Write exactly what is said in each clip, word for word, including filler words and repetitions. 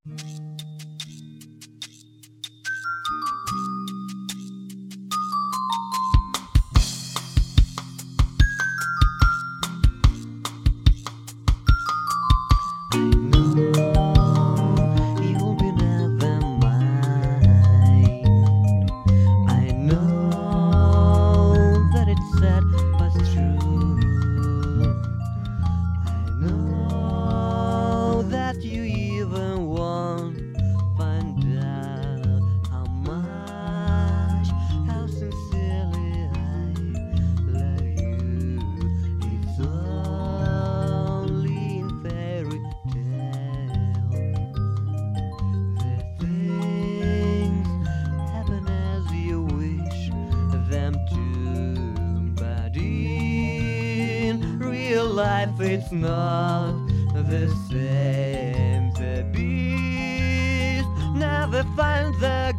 Life, it's not the same. The beast never finds the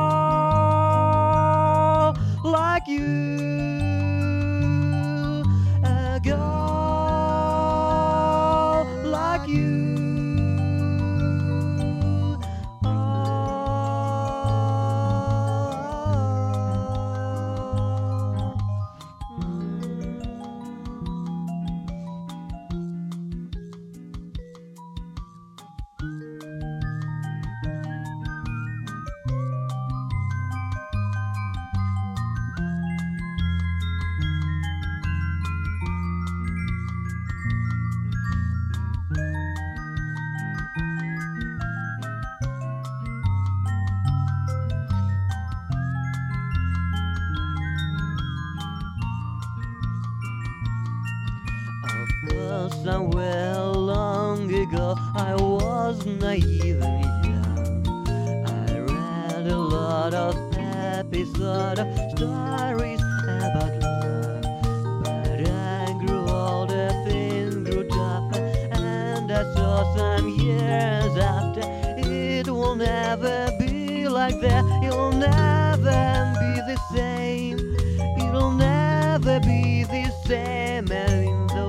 girl like you. A girl like you. Somewhere long ago I was naive and young. I read a lot of happy sort of stories about love, but I grew older, things grew tougher, and I saw some years after it will never be like that. It'll never be the same. It'll never be the same. And in those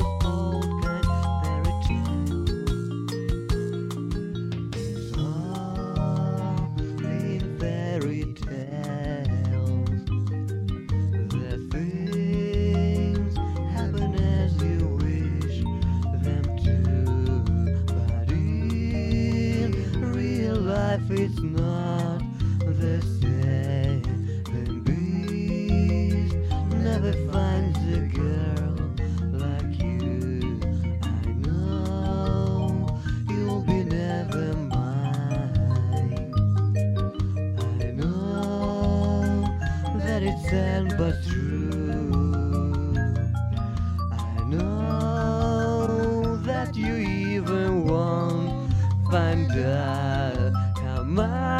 it's not the same. The beast never finds a girl like you. I know you'll be never mine. I know that it's sad but true. I know that you even won't find out how much